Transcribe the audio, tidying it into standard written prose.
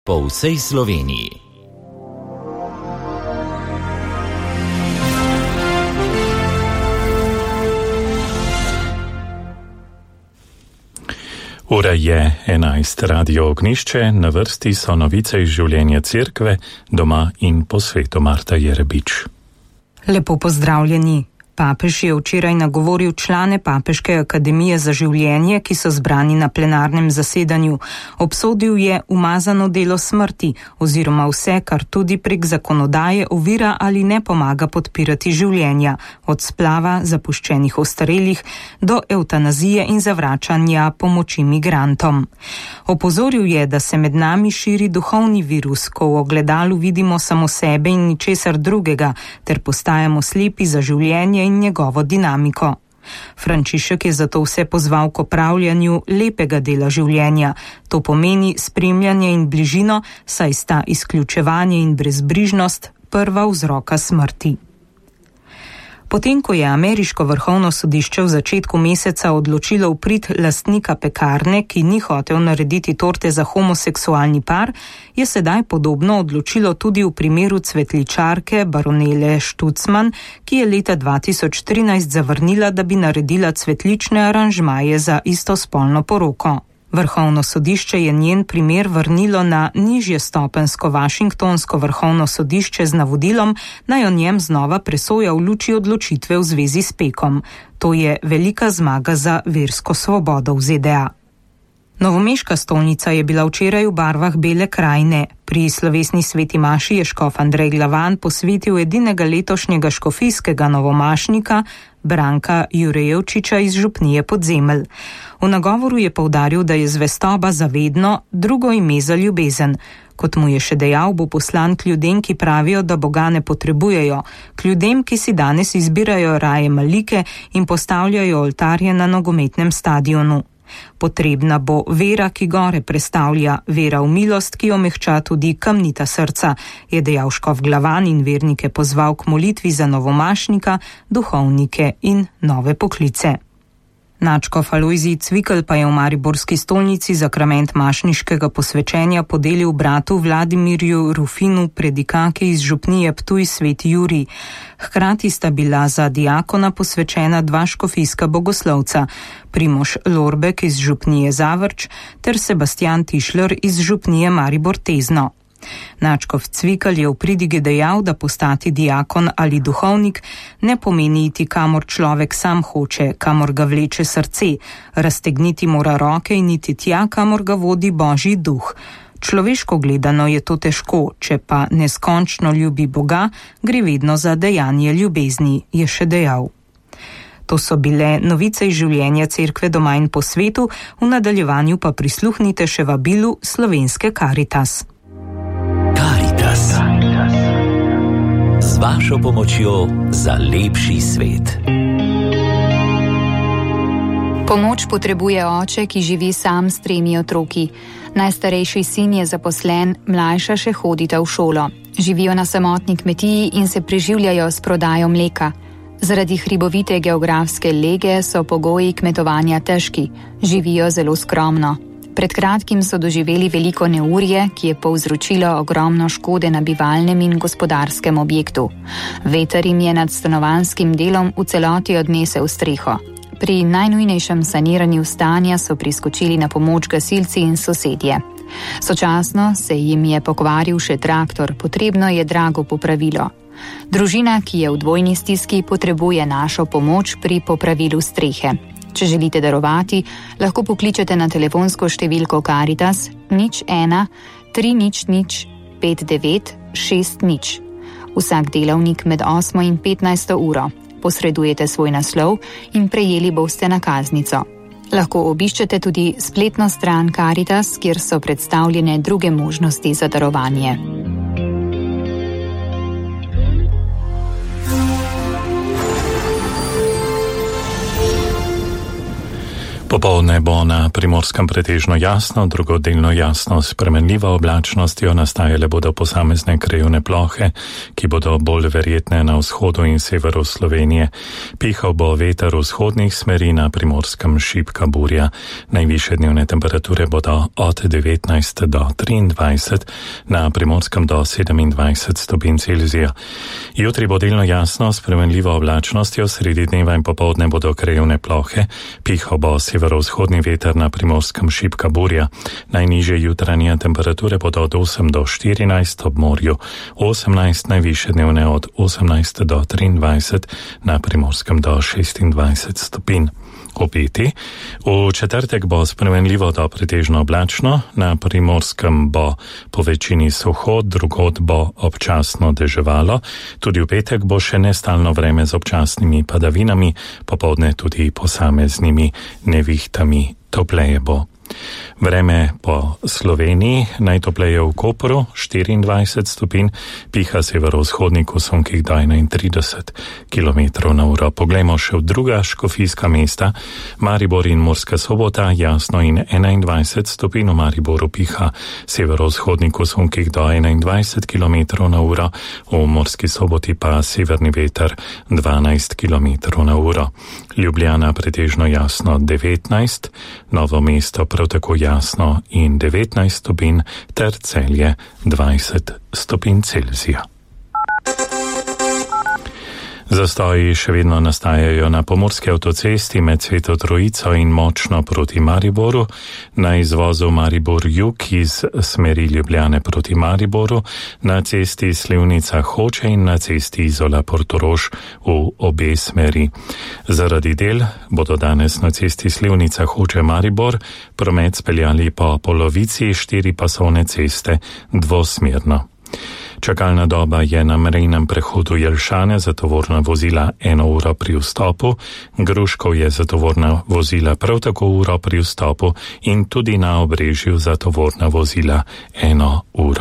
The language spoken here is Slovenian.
po vsej Sloveniji. Ura je 11, Radio Ognišče, na vrsti so novice iz življenja cerkve, doma in po svetu. Marta Jerebič. Lepo pozdravljeni. Papež je včeraj nagovoril člane Papeške akademije za življenje, ki so zbrani na plenarnem zasedanju. Obsodil je umazano delo smrti oziroma vse, kar tudi prek zakonodaje ovira ali ne pomaga podpirati življenja, od splava zapuščenih ostarelih do evtanazije in zavračanja pomoči migrantom. Opozoril je, da se med nami širi duhovni virus, ko v ogledalu vidimo samo sebe in ničesar drugega, ter postajamo slepi za življenje in njegovo dinamiko. Frančišek je zato vse pozval k opravljanju lepega dela življenja. To pomeni spremljanje in bližino, saj sta izključevanje in brezbrižnost prva vzroka smrti. Potem, ko je ameriško vrhovno sodišče v začetku meseca odločilo v prid lastnika pekarne, ki ni hotel narediti torte za homoseksualni par, je sedaj podobno odločilo tudi v primeru cvetličarke baronele Štucman, ki je leta 2013 zavrnila, da bi naredila cvetlične aranžmaje za istospolno poroko. Vrhovno sodišče je njen primer vrnilo na nižje stopensko Washingtonsko vrhovno sodišče z navodilom, naj o njem znova presoja v luči odločitve v zvezi s pekom. To je velika zmaga za versko svobodo v ZDA. Novomeška stolnica je bila včeraj v barvah bele krajine. Pri slovesni sveti maši je škof Andrej Glavan posvetil edinega letošnjega škofijskega novomašnika Branka Jurejevčiča iz župnije Podzemelj. V nagovoru je poudaril, da je zvestoba za vedno drugo ime za ljubezen. Kot mu je še dejal, bo poslan k ljudem, ki pravijo, da Boga ne potrebujejo, k ljudem, ki si danes izbirajo raje malike in postavljajo oltarje na nogometnem stadionu. Potrebna bo vera, ki gore prestavlja, vera v milost, ki omehča tudi kamnita srca, je dejal škof Glavan in vernike pozval k molitvi za novomašnika, duhovnike in nove poklice. Nadškof Alojzij Cvikl pa je v mariborski stolnici zakrament mašniškega posvečenja podelil bratu Vladimirju Rufinu predikake iz župnije Ptuj Sveti Jurij. Hkrati sta bila za diakona posvečena dva škofijska bogoslovca, Primož Lorbek iz župnije Zavrč ter Sebastijan Tišler iz župnije Maribor Tezno. Nadškof Cvikl je v pridigi dejal, da postati diakon ali duhovnik ne pomeni iti kamor človek sam hoče, kamor ga vleče srce, raztegniti mora roke in iti tja, kamor ga vodi Božji duh. Človeško gledano je to težko, če pa neskončno ljubi Boga, gre vedno za dejanje ljubezni, je še dejal. To so bile novice iz življenja cerkve doma in po svetu, v nadaljevanju pa prisluhnite še vabilu slovenske Karitas. Karitas. Z vašo pomočjo za lepši svet. Pomoč potrebuje oče, ki živi sam s 3 otroki. Najstarejši sin je zaposlen, mlajša še hodita v šolo. Živijo na samotni kmetiji in se preživljajo s prodajo mleka. Zaradi hribovite geografske lege so pogoji kmetovanja težki. Živijo zelo skromno. Pred kratkim so doživeli veliko neurje, ki je povzročilo ogromno škode na bivalnem in gospodarskem objektu. Veter jim je nad stanovanjskim delom v celoti odnesel streho. Pri najnujnejšem saniranju stanja so priskočili na pomoč gasilci in sosedje. Sočasno se jim je pokvaril še traktor, potrebno je drago popravilo. Družina, ki je v dvojni stiski, potrebuje našo pomoč pri popravilu strehe. Če želite darovati, lahko pokličete na telefonsko številko Karitas 01 300 59 60. Vsak delavnik med 8 in 15 uro. Posredujete svoj naslov in prejeli boste nakaznico. Lahko obiščete tudi spletno stran Karitas, kjer so predstavljene druge možnosti za darovanje. Popoldne bo na Primorskem pretežno jasno, drugodelno jasno s spremenljivo oblačnostjo, nastajale bodo posamezne krajevne plohe, ki bodo bolj verjetne na vzhodu in severu Slovenije. Pihal bo veter vzhodnih smeri, na Primorskem šibka burja. Najvišje dnevne temperature bodo od 19 do 23, na Primorskem do 27 stopinj Celzija. Jutri bo delno jasno s spremenljivo oblačnostjo, sredi dneva in popoldne bodo krajevne plohe, pihal bo severovzhodni veter, na Primorskem šibka burja. Najnižje jutranje temperature bodo od 8 do 14, ob morju 18, najvišje dnevne od 18 do 23, na Primorskem do 26 stopinj. Opeti. V četrtek bo spremenljivo do pretežno oblačno, na Primorskem bo po večini suho, drugod bo občasno deževalo, tudi v petek bo še nestalno vreme z občasnimi padavinami, popoldne tudi posameznimi nevihtami, topleje bo. Vreme po Sloveniji, najtopleje v Kopru 24 stopinj, piha severovzhodnik v sunkih do 31 km/h. Poglejmo še v druga škofijska mesta. Maribor in Murska Sobota, jasno in 21 stopinj, v Mariboru piha severovzhodnik v sunkih do 21 km/h, v Murski Soboti pa severni veter 12 km/h. Ljubljana pretežno jasno 19, Novo mesto prav tako jasno in 19 stopinj, ter Celje 20 stopinj Celzija. Zastoji še vedno nastajajo na pomurski avtocesti med Sveto Trojico in Močno proti Mariboru, na izvozu Maribor-Jug iz smeri Ljubljane proti Mariboru, na cesti Slivnica-Hoče in na cesti Izola-Portorož v obe smeri. Zaradi del bodo danes na cesti Slivnica-Hoče-Maribor promet speljali po polovici 4-pasovne ceste dvosmerno. Čakalna doba je na mejnem prehodu Jelšane za tovorna vozila 1 uro pri vstopu, Gruškov je za tovorna vozila prav tako uro pri vstopu in tudi na Obrežju za tovorna vozila 1 uro.